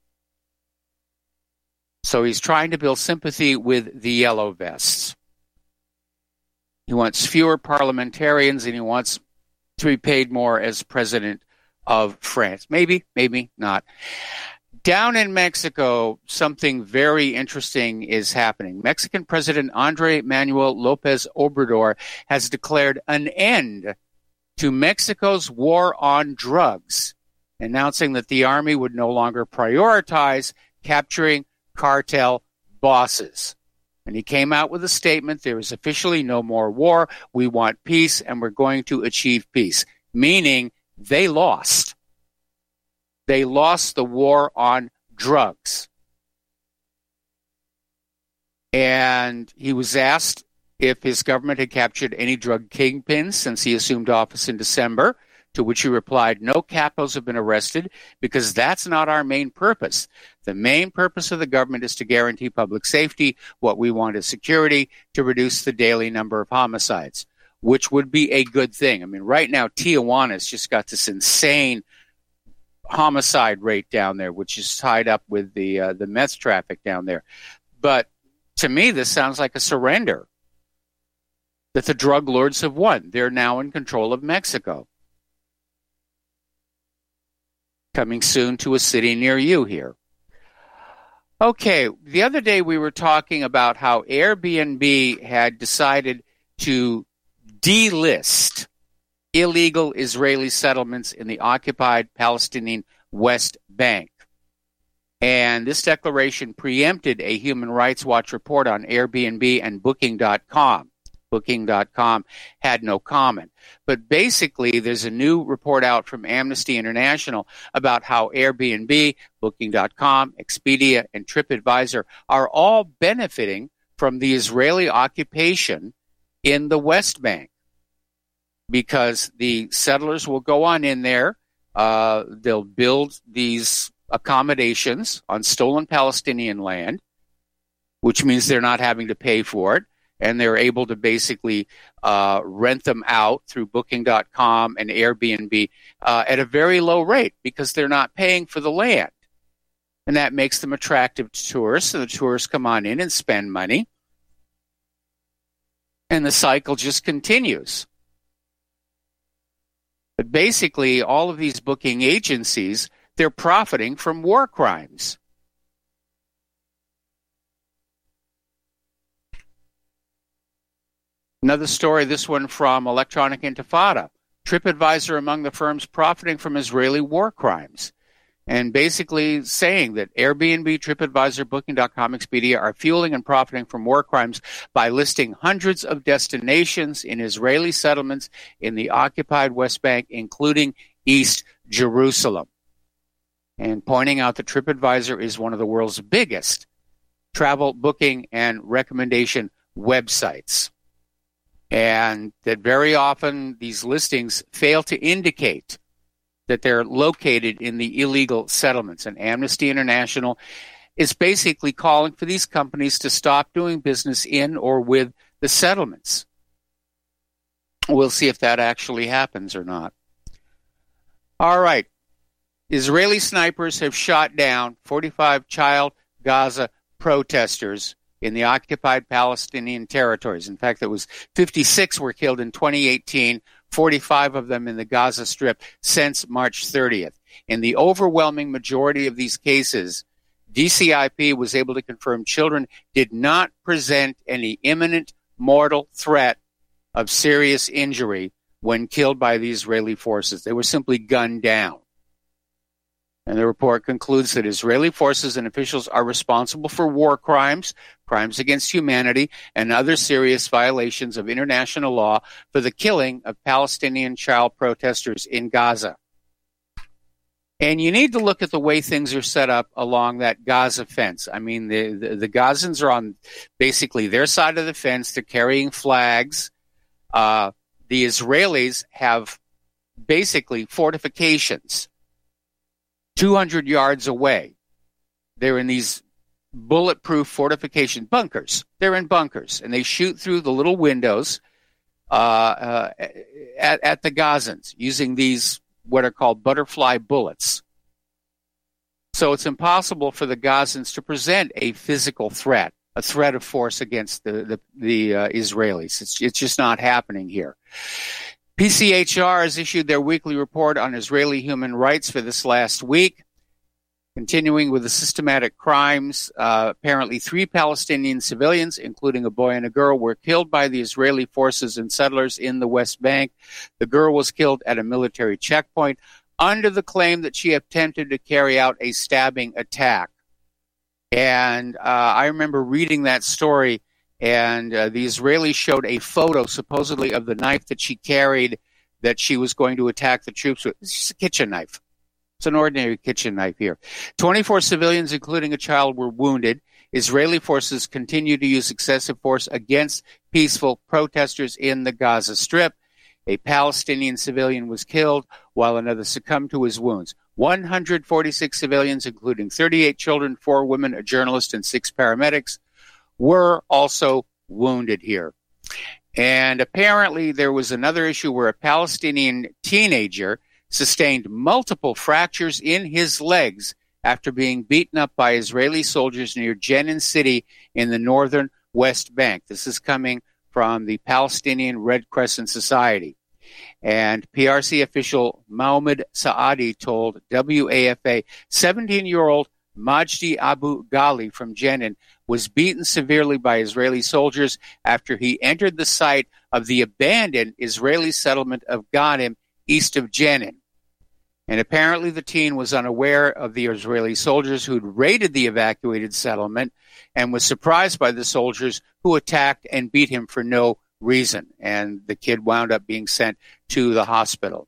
[SPEAKER 2] So he's trying to build sympathy with the Yellow Vests. He wants fewer parliamentarians, and he wants to be paid more as president of France. Maybe, maybe not. Down in Mexico, something very interesting is happening. Mexican President Andrés Manuel López Obrador has declared an end to Mexico's war on drugs, announcing that the army would no longer prioritize capturing cartel bosses. And he came out with a statement, there is officially no more war, we want peace, and we're going to achieve peace. Meaning, they lost. They lost the war on drugs. And he was asked if his government had captured any drug kingpins since he assumed office in December, to which he replied, no capos have been arrested because that's not our main purpose. The main purpose of the government is to guarantee public safety. What we want is security to reduce the daily number of homicides, which would be a good thing. I mean, right now, Tijuana's just got this insane homicide rate down there, which is tied up with the uh, the meth traffic down there. But to me, this sounds like a surrender, that the drug lords have won. They're now in control of Mexico. Coming soon to a city near you here. Okay, the other day we were talking about how Airbnb had decided to delist illegal Israeli settlements in the occupied Palestinian West Bank. And this declaration preempted a Human Rights Watch report on Airbnb and Booking dot com. Booking dot com had no comment. But basically, there's a new report out from Amnesty International about how Airbnb, Booking dot com, Expedia, and TripAdvisor are all benefiting from the Israeli occupation in the West Bank, because the settlers will go on in there. Uh, they'll build these accommodations on stolen Palestinian land, which means they're not having to pay for it, and they're able to basically uh, rent them out through booking dot com and Airbnb uh, at a very low rate because they're not paying for the land. And that makes them attractive to tourists, and the tourists come on in and spend money. And the cycle just continues. But basically, all of these booking agencies, they're profiting from war crimes. Another story, this one from Electronic Intifada. TripAdvisor among the firms profiting from Israeli war crimes. And basically saying that Airbnb, TripAdvisor, booking dot com, Expedia are fueling and profiting from war crimes by listing hundreds of destinations in Israeli settlements in the occupied West Bank, including East Jerusalem. And pointing out that TripAdvisor is one of the world's biggest travel booking and recommendation websites. And that very often these listings fail to indicate that they're located in the illegal settlements. And Amnesty International is basically calling for these companies to stop doing business in or with the settlements. We'll see if that actually happens or not. All right. Israeli snipers have shot down forty-five child Gaza protesters in the occupied Palestinian territories. In fact, there was fifty-six were killed in twenty eighteen, forty-five of them in the Gaza Strip since March thirtieth. In the overwhelming majority of these cases, D C I P was able to confirm children did not present any imminent mortal threat of serious injury when killed by the Israeli forces. They were simply gunned down. And the report concludes that Israeli forces and officials are responsible for war crimes, crimes against humanity, and other serious violations of international law for the killing of Palestinian child protesters in Gaza. And you need to look at the way things are set up along that Gaza fence. I mean, the, the, the Gazans are on basically their side of the fence. They're carrying flags. Uh, the Israelis have basically fortifications two hundred yards away. They're in these bulletproof fortification bunkers. They're in bunkers, and they shoot through the little windows uh, uh, at, at the Gazans using these what are called butterfly bullets. So it's impossible for the Gazans to present a physical threat, a threat of force against the, the, the uh, Israelis. It's, it's just not happening here. P C H R has issued their weekly report on Israeli human rights for this last week. Continuing with the systematic crimes, uh, apparently three Palestinian civilians, including a boy and a girl, were killed by the Israeli forces and settlers in the West Bank. The girl was killed at a military checkpoint under the claim that she attempted to carry out a stabbing attack. And uh, I remember reading that story, and uh, the Israelis showed a photo, supposedly, of the knife that she carried that she was going to attack the troops with. It's just a kitchen knife. It's an ordinary kitchen knife here. twenty-four civilians, including a child, were wounded. Israeli forces continue to use excessive force against peaceful protesters in the Gaza Strip. A Palestinian civilian was killed, while another succumbed to his wounds. one hundred forty-six civilians, including thirty-eight children, four women, a journalist, and six paramedics, were also wounded here. And apparently there was another issue where a Palestinian teenager sustained multiple fractures in his legs after being beaten up by Israeli soldiers near Jenin City in the northern West Bank. This is coming from the Palestinian Red Crescent Society. And P R C official Mohammed Saadi told W A F A seventeen-year-old Majdi Abu Ghali from Jenin was beaten severely by Israeli soldiers after he entered the site of the abandoned Israeli settlement of Ghanim east of Jenin. And apparently the teen was unaware of the Israeli soldiers who'd raided the evacuated settlement and was surprised by the soldiers who attacked and beat him for no reason. And the kid wound up being sent to the hospital.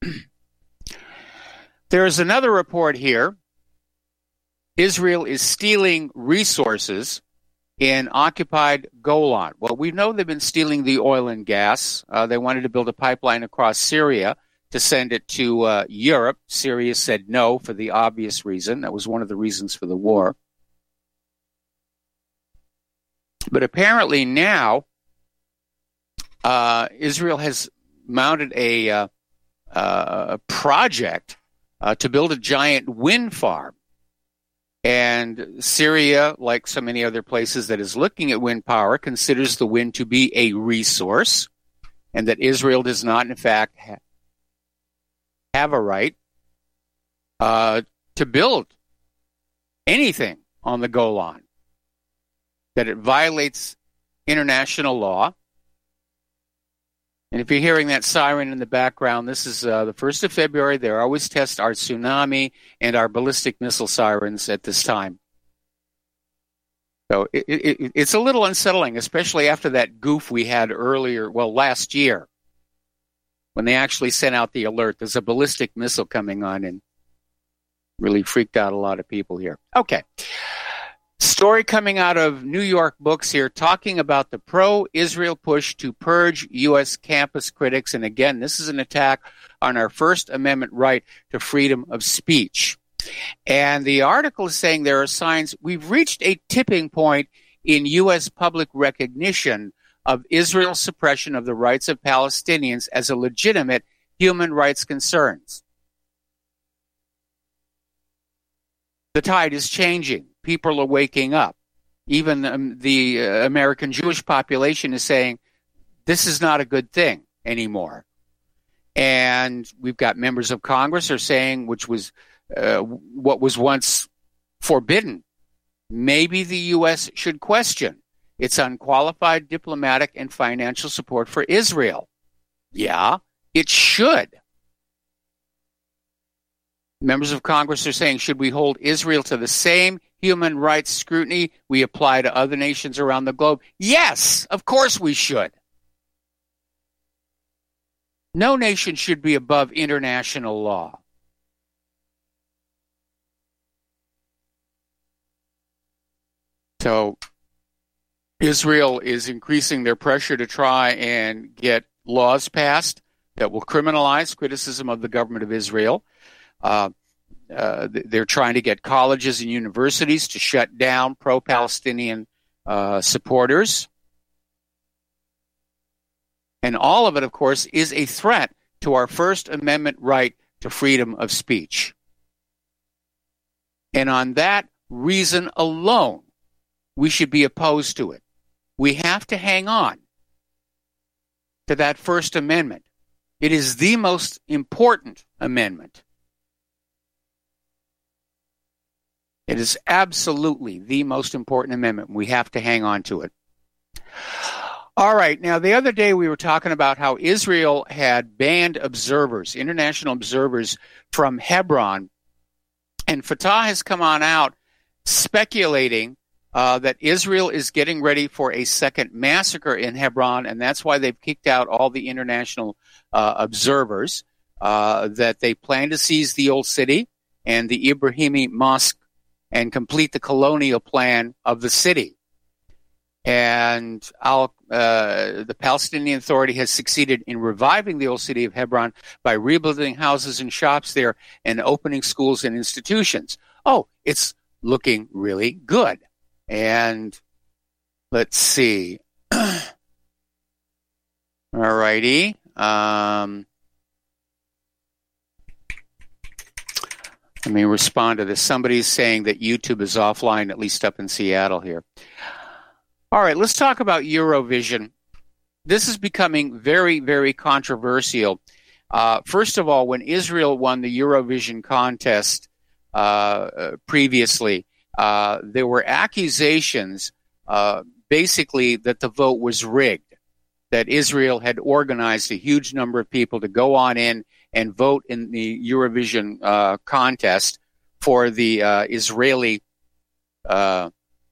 [SPEAKER 2] There is another report here. Israel is stealing resources in occupied Golan. Well, we know they've been stealing the oil and gas. Uh, they wanted to build a pipeline across Syria to send it to uh, Europe. Syria said no for the obvious reason. That was one of the reasons for the war. But apparently now, uh, Israel has mounted a, uh, uh, a project uh, to build a giant wind farm. And Syria, like so many other places that is looking at wind power, considers the wind to be a resource, and that Israel does not, in fact, ha- have a right uh, to build anything on the Golan, that it violates international law. And if you're hearing that siren in the background, this is uh, the first of February. They always test our tsunami and our ballistic missile sirens at this time. So it, it, it's a little unsettling, especially after that goof we had earlier, well, last year, when they actually sent out the alert. There's a ballistic missile coming on and really freaked out a lot of people here. Okay. Story coming out of New York Books here, talking about the pro-Israel push to purge U S campus critics. And again, this is an attack on our First Amendment right to freedom of speech. And the article is saying there are signs we've reached a tipping point in U S public recognition of Israel's suppression of the rights of Palestinians as a legitimate human rights concerns. The tide is changing. People are waking up. Even um, the uh, American Jewish population is saying this is not a good thing anymore. And we've got members of Congress are saying, which was uh, what was once forbidden, maybe the U S should question its unqualified diplomatic and financial support for Israel. Yeah, it should. Members of Congress are saying, should we hold Israel to the same human rights scrutiny we apply to other nations around the globe? Yes, of course we should. No nation should be above international law. So Israel is increasing their pressure to try and get laws passed that will criminalize criticism of the government of Israel. Uh, uh, they're trying to get colleges and universities to shut down pro-Palestinian uh, supporters. And all of it, of course, is a threat to our First Amendment right to freedom of speech. And on that reason alone, we should be opposed to it. We have to hang on to that First Amendment. It is the most important amendment. It is absolutely the most important amendment. We have to hang on to it. All right. Now, the other day we were talking about how Israel had banned observers, international observers, from Hebron. And Fatah has come on out speculating uh, that Israel is getting ready for a second massacre in Hebron, and that's why they've kicked out all the international uh, observers, uh, that they plan to seize the old city and the Ibrahimi Mosque and complete the colonial plan of the city. And Al, uh, the Palestinian Authority has succeeded in reviving the old city of Hebron by rebuilding houses and shops there and opening schools and institutions. Oh, it's looking really good. And let's see. All righty. Um, let me respond to this. Somebody's saying that YouTube is offline, at least up in Seattle here. All right, let's talk about Eurovision. This is becoming very, very controversial. Uh, first of all, when Israel won the Eurovision contest uh, previously, uh, there were accusations uh, basically that the vote was rigged, that Israel had organized a huge number of people to go on in and vote in the Eurovision uh, contest for the uh, Israeli uh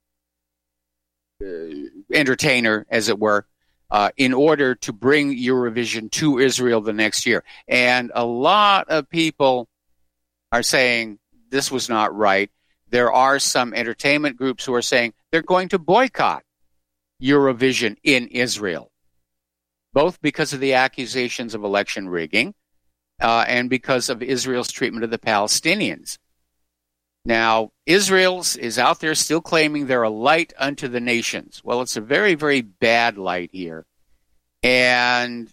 [SPEAKER 2] entertainer, as it were, uh, in order to bring Eurovision to Israel the next year. And a lot of people are saying this was not right, there are some entertainment groups who are saying they're going to boycott Eurovision in Israel, both because of the accusations of election rigging uh, and because of Israel's treatment of the Palestinians. Now, Israel is out there still claiming they're a light unto the nations. Well, it's a very, very bad light here. And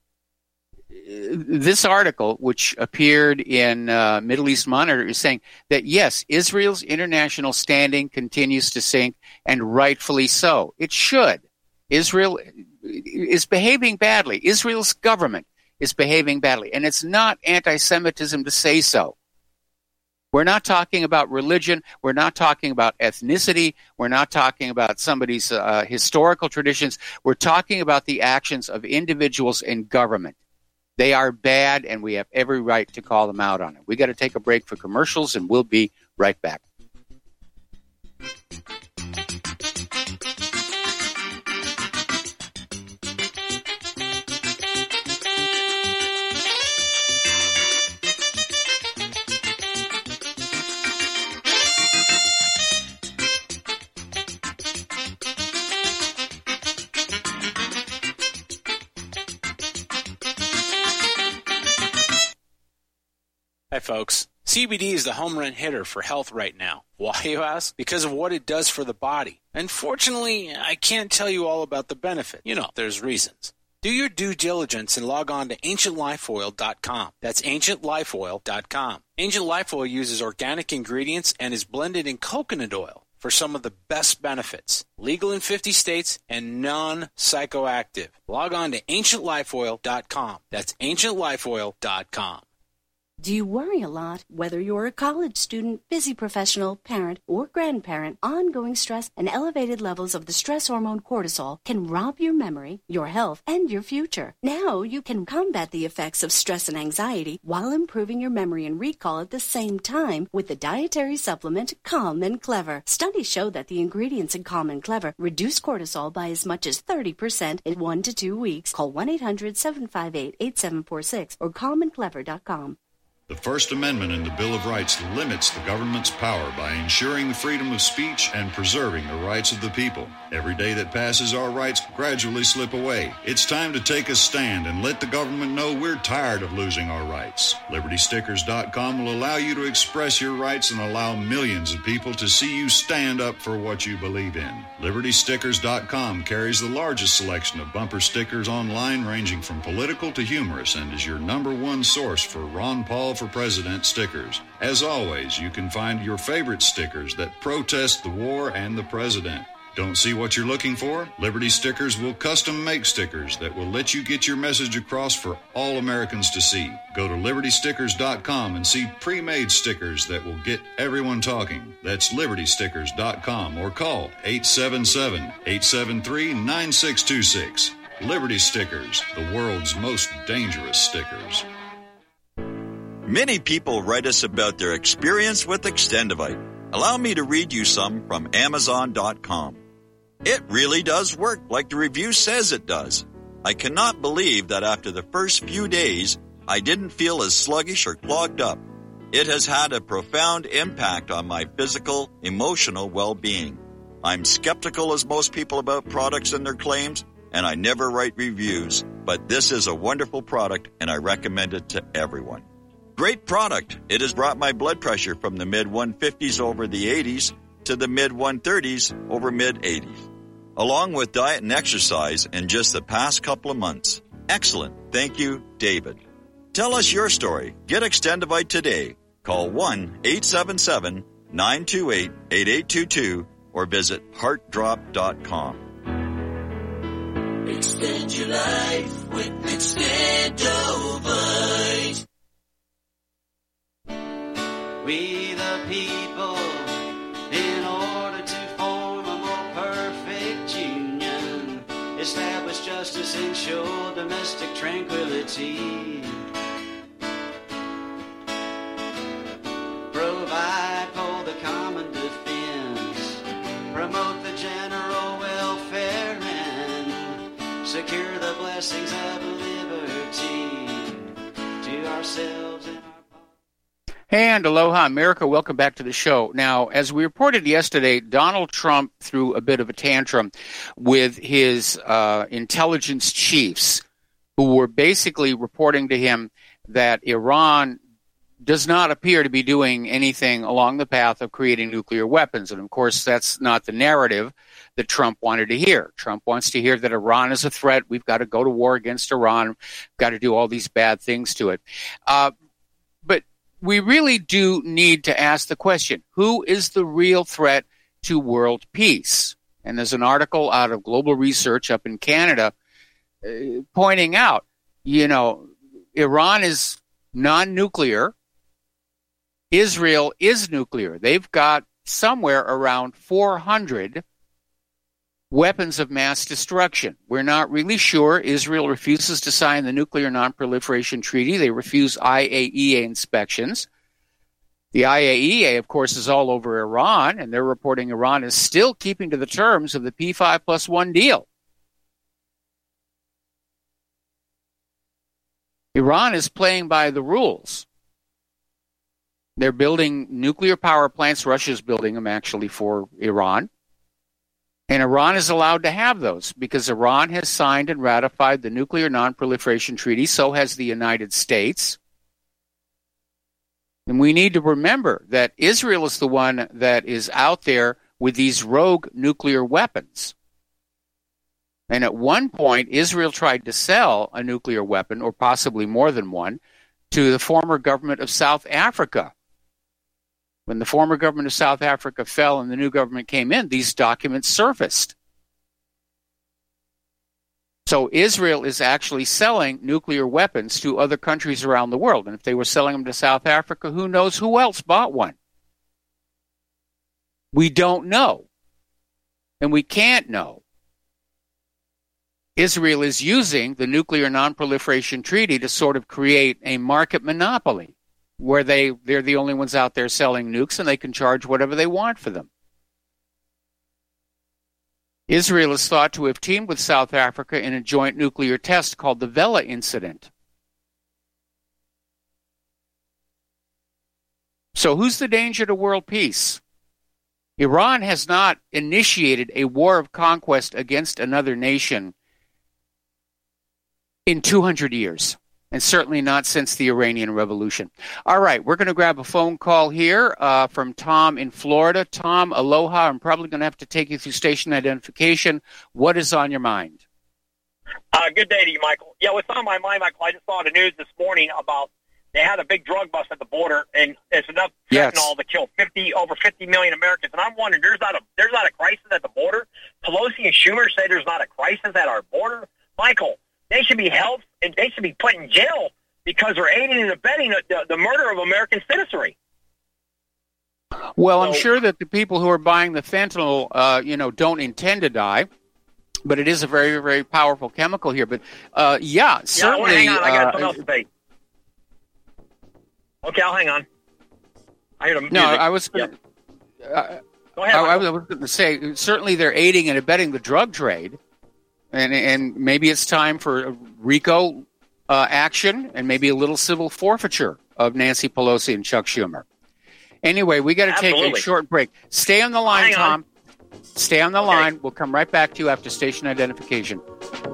[SPEAKER 2] this article, which appeared in uh, Middle East Monitor, is saying that, yes, Israel's international standing continues to sink, and rightfully so. It should. Israel is behaving badly. Israel's government is behaving badly. And it's not anti-Semitism to say so. We're not talking about religion. We're not talking about ethnicity. We're not talking about somebody's uh, historical traditions. We're talking about the actions of individuals in government. They are bad, and we have every right to call them out on it. We got to take a break for commercials, and we'll be right back.
[SPEAKER 10] Hi, folks. C B D is the home run hitter for health right now. Why, you ask? Because of what it does for the body. Unfortunately, I can't tell you all about the benefit. You know, there's reasons. Do your due diligence and log on to ancient life oil dot com. That's ancient life oil dot com. Ancient Life Oil uses organic ingredients and is blended in coconut oil for some of the best benefits. Legal in fifty states and non-psychoactive. Log on to ancient life oil dot com. That's ancient life oil dot com.
[SPEAKER 11] Do you worry a lot? Whether you're a college student, busy professional, parent, or grandparent, ongoing stress and elevated levels of the stress hormone cortisol can rob your memory, your health, and your future. Now you can combat the effects of stress and anxiety while improving your memory and recall at the same time with the dietary supplement Calm and Clever. Studies show that the ingredients in Calm and Clever reduce cortisol by as much as thirty percent in one to two weeks. Call one eight hundred seven five eight eight seven four six or calm and clever dot com.
[SPEAKER 12] The First Amendment in the Bill of Rights limits the government's power by ensuring the freedom of speech and preserving the rights of the people. Every day that passes, our rights gradually slip away. It's time to take a stand and let the government know we're tired of losing our rights. Liberty Stickers dot com will allow you to express your rights and allow millions of people to see you stand up for what you believe in. Liberty Stickers dot com carries the largest selection of bumper stickers online, ranging from political to humorous, and is your number one source for Ron Paul for President stickers. As always, you can find your favorite stickers that protest the war and the president. Don't see what you're looking for? Liberty Stickers will custom make stickers that will let you get your message across for all Americans to see. Go to Liberty Stickers dot com and see pre-made stickers that will get everyone talking. That's Liberty Stickers dot com or call eight seven seven, eight seven three, nine six two six. Liberty Stickers, the world's most dangerous stickers.
[SPEAKER 13] Many people write us about their experience with Extendivite. Allow me to read you some from Amazon dot com. It really does work like the review says it does. I cannot believe that after the first few days, I didn't feel as sluggish or clogged up. It has had a profound impact on my physical, emotional well-being. I'm skeptical as most people about products and their claims, and I never write reviews, but this is a wonderful product and I recommend it to everyone. Great product. It has brought my blood pressure from the mid one fifties over the eighties to the mid one thirties over mid eighties. Along with diet and exercise in just the past couple of months. Excellent. Thank you, David. Tell us your story. Get Extendivite today. Call one eight seven seven, nine two eight, eight eight two two or visit heart drop dot com.
[SPEAKER 14] Extend your life with Extendivite. We the people, in order to form a more perfect union, establish justice, ensure domestic tranquility, provide for the common defense, promote the general welfare, and secure the blessings of liberty to ourselves and
[SPEAKER 2] And aloha, America. Welcome back to the show. Now, as we reported yesterday, Donald Trump threw a bit of a tantrum with his uh, intelligence chiefs, who were basically reporting to him that Iran does not appear to be doing anything along the path of creating nuclear weapons. And, of course, that's not the narrative that Trump wanted to hear. Trump wants to hear that Iran is a threat. We've got to go to war against Iran. We've got to do all these bad things to it. Uh, but we really do need to ask the question, who is the real threat to world peace? And there's an article out of Global Research up in Canada uh, pointing out, you know, Iran is non-nuclear. Israel is nuclear. They've got somewhere around four hundred weapons of mass destruction. We're not really sure. Israel refuses to sign the Nuclear Non-Proliferation Treaty. They refuse I A E A inspections. The I A E A, of course, is all over Iran, and they're reporting Iran is still keeping to the terms of the P five plus one deal. Iran is playing by the rules. They're building nuclear power plants. Russia's building them, actually, for Iran. And Iran is allowed to have those because Iran has signed and ratified the Nuclear Non-Proliferation Treaty. So has the United States. And we need to remember that Israel is the one that is out there with these rogue nuclear weapons. And at one point, Israel tried to sell a nuclear weapon, or possibly more than one, to the former government of South Africa. When the former government of South Africa fell and the new government came in, these documents surfaced. So Israel is actually selling nuclear weapons to other countries around the world. And if they were selling them to South Africa, who knows who else bought one? We don't know. And we can't know. Israel is using the Nuclear Non-Proliferation Treaty to sort of create a market monopoly where they, they're the only ones out there selling nukes and they can charge whatever they want for them. Israel is thought to have teamed with South Africa in a joint nuclear test called the Vela Incident. So who's the danger to world peace? Iran has not initiated a war of conquest against another nation in two hundred years. And certainly not since the Iranian Revolution. All right, we're going to grab a phone call here uh, from Tom in Florida. Tom, aloha. I'm probably going to have to take you through station identification. What is on your mind?
[SPEAKER 15] Uh, good day to you, Michael. Yeah, what's on my mind, Michael, I just saw the news this morning about they had a big drug bust at the border, and it's enough fentanyl yes. to kill fifty over fifty million Americans. And I'm wondering, there's not a there's not a crisis at the border. Pelosi and Schumer say there's not a crisis at our border. Michael, they should be held and they should be put in jail because they're aiding and abetting the, the, the murder of American citizenry.
[SPEAKER 2] Well,
[SPEAKER 15] so,
[SPEAKER 2] I'm sure that the people who are buying the fentanyl, uh, you know, don't intend to die, but it is a very, very powerful chemical here. But uh, yeah,
[SPEAKER 15] yeah,
[SPEAKER 2] certainly.
[SPEAKER 15] Hang on, I got
[SPEAKER 2] uh,
[SPEAKER 15] something else to say. Okay, I'll hang on. I hear the music.
[SPEAKER 2] No, I was. Gonna,
[SPEAKER 15] yep.
[SPEAKER 2] uh,
[SPEAKER 15] Go ahead.
[SPEAKER 2] I, I was going to say certainly they're aiding and abetting the drug trade. And, and maybe it's time for RICO uh, action and maybe a little civil forfeiture of Nancy Pelosi and Chuck Schumer. Anyway, we got to take a short break. Stay on the line,
[SPEAKER 15] Hang
[SPEAKER 2] Tom.
[SPEAKER 15] On.
[SPEAKER 2] Stay on the
[SPEAKER 15] okay.
[SPEAKER 2] line. We'll come right back to you after station identification.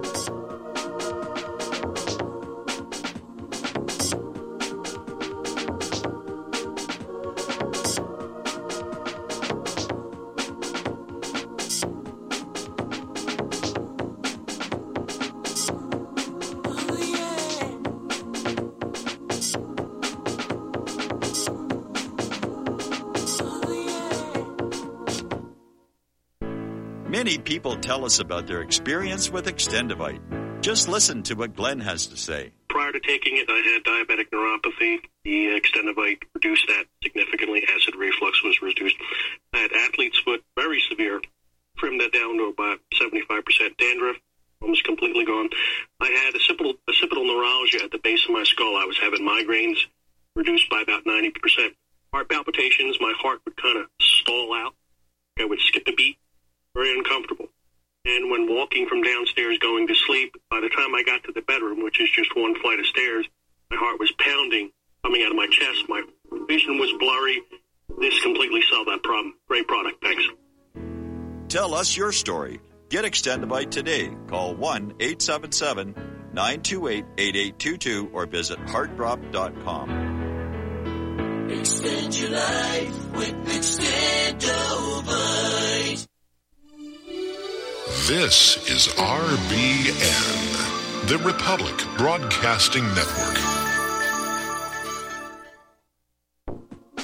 [SPEAKER 13] Many people tell us about their experience with Extendivite. Just listen to what Glenn has to say.
[SPEAKER 16] Prior to taking it, I had diabetic neuropathy. The Extendivite reduced that significantly. Acid reflux was reduced. I had athlete's foot, very severe. Trimmed that down to about seventy-five percent dandruff, almost completely gone. I had occipital, occipital neuralgia at the base of my skull. I was having migraines, reduced by about ninety percent. Heart palpitations, my heart would kind of stall out. I would skip a beat. Very uncomfortable. And when walking from downstairs going to sleep, by the time I got to the bedroom, which is just one flight of stairs, my heart was pounding, coming out of my chest. My vision was blurry. This completely solved that problem. Great product. Thanks.
[SPEAKER 13] Tell us your story. Get Extendivite today. Call one eight seven seven, nine two eight, eight eight two two or visit heart drop dot com.
[SPEAKER 17] Extend your life with Extendivite.
[SPEAKER 18] This is R B N, the Republic Broadcasting Network.